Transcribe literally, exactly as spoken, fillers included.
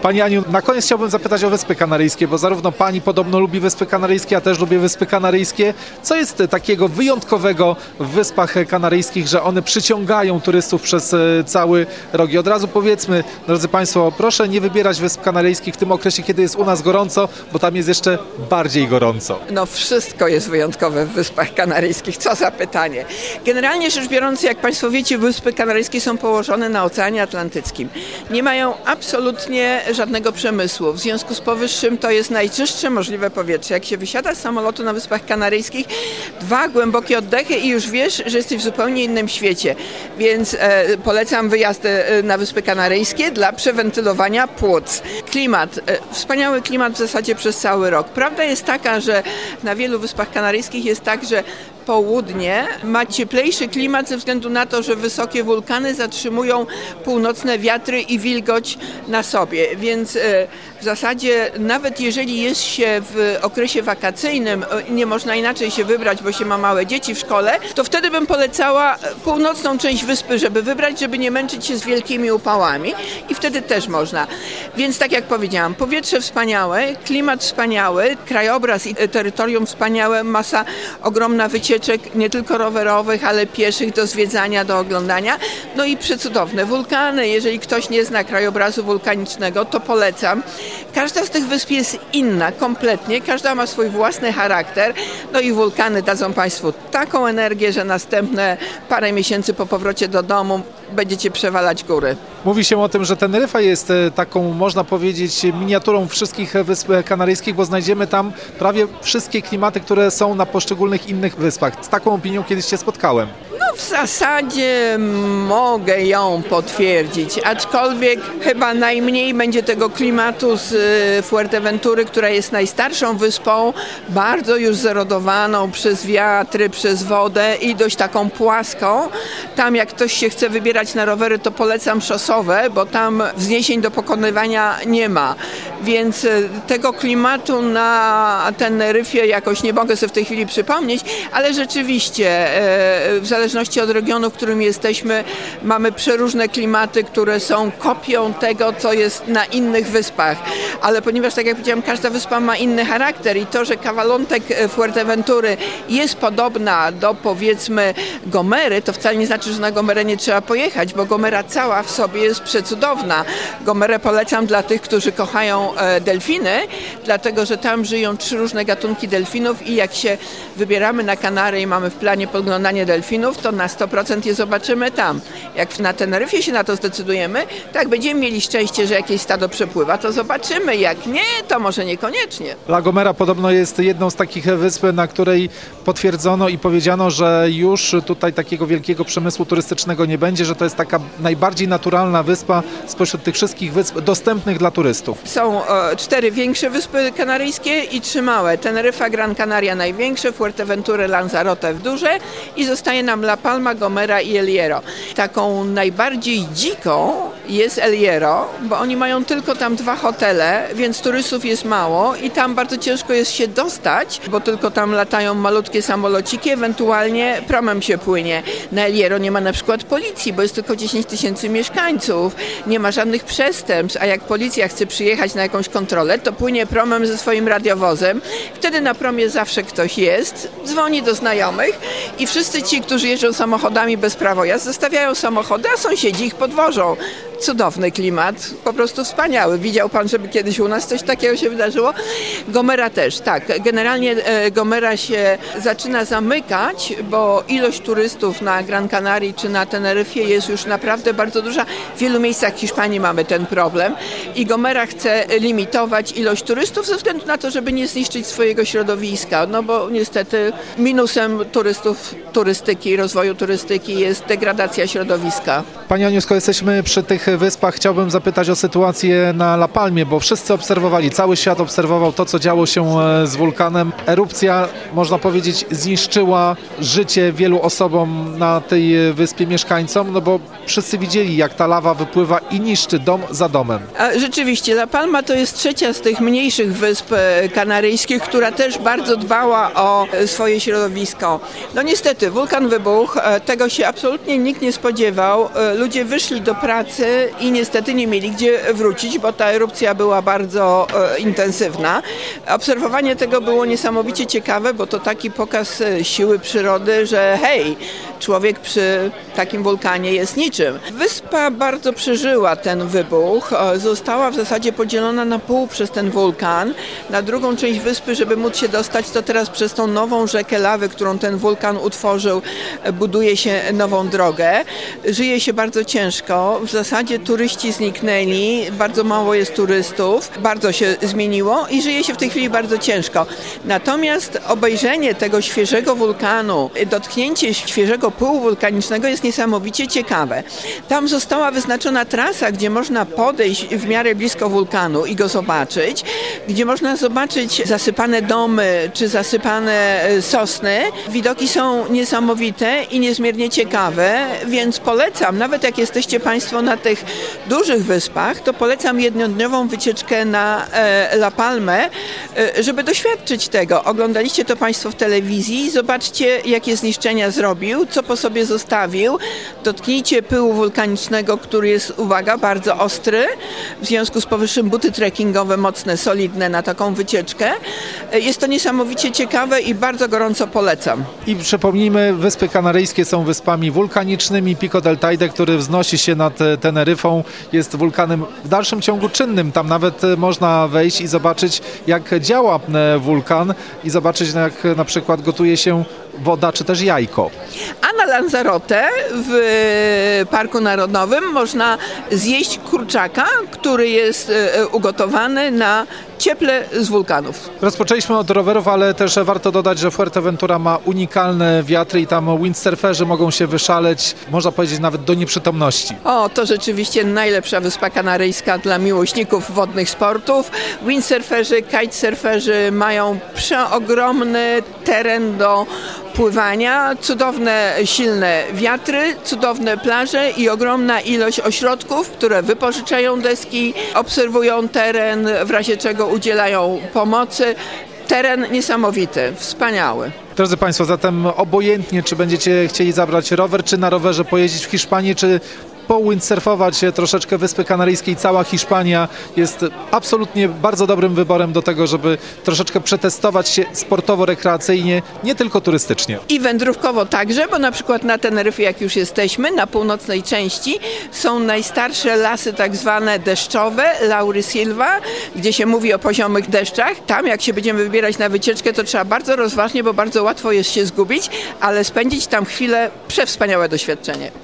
Pani Aniu, na koniec chciałbym zapytać o Wyspy Kanaryjskie, bo zarówno pani podobno lubi Wyspy Kanaryjskie, ja też lubię Wyspy Kanaryjskie. Co jest takiego wyjątkowego w Wyspach Kanaryjskich, że one przyciągają turystów przez cały rok? I od razu powiedzmy, drodzy Państwo, proszę nie wybierać Wysp Kanaryjskich w tym okresie, kiedy jest u nas gorąco, bo tam jest jeszcze bardziej gorąco. No wszystko jest wyjątkowe w Wyspach Kanaryjskich. Co za pytanie. Generalnie rzecz biorąc, jak Państwo wiecie, Wyspy Kanaryjskie są położone na Oceanie Atlantyckim. Nie mają absolutnie żadnego przemysłu. W związku z powyższym to jest najczystsze możliwe powietrze. Jak się wysiada z samolotu na Wyspach Kanaryjskich, dwa głębokie oddechy i już wiesz, że jesteś w zupełnie innym świecie. Więc e, polecam wyjazd e, na Wyspy Kanaryjskie dla przewentylowania płuc. Klimat. E, wspaniały klimat w zasadzie przez cały rok. Prawda jest taka, że na wielu Wyspach Kanaryjskich jest tak, że południe ma cieplejszy klimat ze względu na to, że wysokie wulkany zatrzymują północne wiatry i wilgoć na sobie. Więc w zasadzie nawet jeżeli jest się w okresie wakacyjnym, nie można inaczej się wybrać, bo się ma małe dzieci w szkole, to wtedy bym polecała północną część wyspy, żeby wybrać, żeby nie męczyć się z wielkimi upałami i wtedy też można. Więc tak jak powiedziałam, powietrze wspaniałe, klimat wspaniały, krajobraz i terytorium wspaniałe, masa ogromna wycieczek, nie tylko rowerowych, ale pieszych do zwiedzania, do oglądania. No i przecudowne wulkany. Jeżeli ktoś nie zna krajobrazu wulkanicznego, to polecam. Każda z tych wysp jest inna, kompletnie. Każda ma swój własny charakter. No i wulkany dadzą Państwu taką energię, że następne parę miesięcy po powrocie do domu będziecie przewalać góry. Mówi się o tym, że Teneryfa jest taką, można powiedzieć, miniaturą wszystkich Wysp Kanaryjskich, bo znajdziemy tam prawie wszystkie klimaty, które są na poszczególnych innych wyspach. Z taką opinią kiedyś się spotkałem. No w zasadzie mogę ją potwierdzić, aczkolwiek chyba najmniej będzie tego klimatu z Fuerteventury, która jest najstarszą wyspą, bardzo już zerodowaną przez wiatry, przez wodę i dość taką płaską. Tam jak ktoś się chce wybierać na rowery, to polecam szosowe, bo tam wzniesień do pokonywania nie ma. Więc tego klimatu na Teneryfie jakoś nie mogę sobie w tej chwili przypomnieć, ale rzeczywiście w zależności od regionu, w którym jesteśmy, mamy przeróżne klimaty, które są kopią tego, co jest na innych wyspach. Ale ponieważ, tak jak powiedziałam, każda wyspa ma inny charakter i to, że kawalątek Fuerteventury jest podobna do, powiedzmy, Gomery, to wcale nie znaczy, że na Gomerę nie trzeba pojechać, bo Gomera cała w sobie jest przecudowna. Gomerę polecam dla tych, którzy kochają delfiny, dlatego że tam żyją trzy różne gatunki delfinów i jak się wybieramy na Kanary i mamy w planie podglądanie delfinów, to na sto procent je zobaczymy tam. Jak na Teneryfie się na to zdecydujemy, tak będziemy mieli szczęście, że jakieś stado przepływa, to zobaczymy. Jak nie, to może niekoniecznie. La Gomera podobno jest jedną z takich wysp, na której potwierdzono i powiedziano, że już tutaj takiego wielkiego przemysłu turystycznego nie będzie, że to jest taka najbardziej naturalna wyspa spośród tych wszystkich wysp dostępnych dla turystów. Są o, cztery większe wyspy kanaryjskie i trzy małe. Teneryfa, Gran Canaria największe, Fuerteventurę, Lanzarote w duże i zostaje nam La Palma, Gomera i El Hierro. Taką najbardziej dziką jest El Hierro, bo oni mają tylko tam dwa hotele, więc turystów jest mało i tam bardzo ciężko jest się dostać, bo tylko tam latają malutkie samolociki, ewentualnie promem się płynie. Na El Hierro nie ma na przykład policji, bo jest tylko dziesięć tysięcy mieszkańców, nie ma żadnych przestępstw, a jak policja chce przyjechać na jakąś kontrolę, to płynie promem ze swoim radiowozem. Wtedy na promie zawsze ktoś jest, dzwoni do znajomych i wszyscy ci, którzy jeżdżą samochodami bez prawa jazdy, zostawiają samochody, a sąsiedzi ich podwożą. Cudowny klimat, po prostu wspaniały. Widział pan, żeby kiedyś u nas coś takiego się wydarzyło? Gomera też, tak. Generalnie e, Gomera się zaczyna zamykać, bo ilość turystów na Gran Canarii czy na Teneryfie jest już naprawdę bardzo duża. W wielu miejscach w Hiszpanii mamy ten problem i Gomera chce limitować ilość turystów ze względu na to, żeby nie zniszczyć swojego środowiska, no bo niestety minusem turystów, turystyki, rozwoju turystyki jest degradacja środowiska. Pani Aniu, skoro jesteśmy przy tych wyspach, chciałbym zapytać o sytuację na La Palmie, bo wszyscy obserwowali, cały świat obserwował to, co działo się z wulkanem. Erupcja, można powiedzieć, zniszczyła życie wielu osobom na tej wyspie, mieszkańcom, no bo wszyscy widzieli, jak ta lawa wypływa i niszczy dom za domem. A rzeczywiście, La Palma to jest trzecia z tych mniejszych wysp kanaryjskich, która też bardzo dbała o swoje środowisko. No niestety, wulkan wybuchł, tego się absolutnie nikt nie spodziewał. Ludzie wyszli do pracy pracy i niestety nie mieli gdzie wrócić, bo ta erupcja była bardzo e, intensywna. Obserwowanie tego było niesamowicie ciekawe, bo to taki pokaz siły przyrody, że hej, człowiek przy takim wulkanie jest niczym. Wyspa bardzo przeżyła ten wybuch. Została w zasadzie podzielona na pół przez ten wulkan. Na drugą część wyspy, żeby móc się dostać, to teraz przez tą nową rzekę lawy, którą ten wulkan utworzył, buduje się nową drogę. Żyje się bardzo ciężko. W zasadzie turyści zniknęli. Bardzo mało jest turystów. Bardzo się zmieniło i żyje się w tej chwili bardzo ciężko. Natomiast obejrzenie tego świeżego wulkanu, dotknięcie świeżego pyłu wulkanicznego jest niesamowicie ciekawe. Tam została wyznaczona trasa, gdzie można podejść w miarę blisko wulkanu i go zobaczyć, gdzie można zobaczyć zasypane domy czy zasypane sosny. Widoki są niesamowite i niezmiernie ciekawe, więc polecam, nawet jak jesteście Państwo na tych dużych wyspach, to polecam jednodniową wycieczkę na e, La Palmę, e, żeby doświadczyć tego. Oglądaliście to Państwo w telewizji, zobaczcie, jakie zniszczenia zrobił, co po sobie zostawił. Dotknijcie pyłu wulkanicznego, który jest, uwaga, bardzo ostry. W związku z powyższym buty trekkingowe mocne, solidne na taką wycieczkę. Jest to niesamowicie ciekawe i bardzo gorąco polecam. I przypomnijmy, Wyspy Kanaryjskie są wyspami wulkanicznymi. Pico del Teide, który wznosi się nad Teneryfą, jest wulkanem w dalszym ciągu czynnym. Tam nawet można wejść i zobaczyć, jak działa wulkan i zobaczyć, jak na przykład gotuje się woda czy też jajko. A na Lanzarote w Parku Narodowym można zjeść kurczaka, który jest ugotowany na cieple z wulkanów. Rozpoczęliśmy od rowerów, ale też warto dodać, że Fuerteventura ma unikalne wiatry i tam windsurferzy mogą się wyszaleć, można powiedzieć nawet do nieprzytomności. O, to rzeczywiście najlepsza Wyspa Kanaryjska dla miłośników wodnych sportów. Windsurferzy, kitesurferzy mają przeogromny teren do pływania, cudowne, silne wiatry, cudowne plaże i ogromna ilość ośrodków, które wypożyczają deski, obserwują teren, w razie czego udzielają pomocy. Teren niesamowity, wspaniały. Drodzy Państwo, zatem obojętnie, czy będziecie chcieli zabrać rower, czy na rowerze pojeździć w Hiszpanii, czy powindsurfować troszeczkę Wyspy Kanaryjskie i cała Hiszpania jest absolutnie bardzo dobrym wyborem do tego, żeby troszeczkę przetestować się sportowo-rekreacyjnie, nie tylko turystycznie. I wędrówkowo także, bo na przykład na Teneryfie, jak już jesteśmy, na północnej części są najstarsze lasy tak zwane deszczowe, Laury Silva, gdzie się mówi o poziomych deszczach. Tam jak się będziemy wybierać na wycieczkę, to trzeba bardzo rozważnie, bo bardzo łatwo jest się zgubić, ale spędzić tam chwilę, przewspaniałe doświadczenie.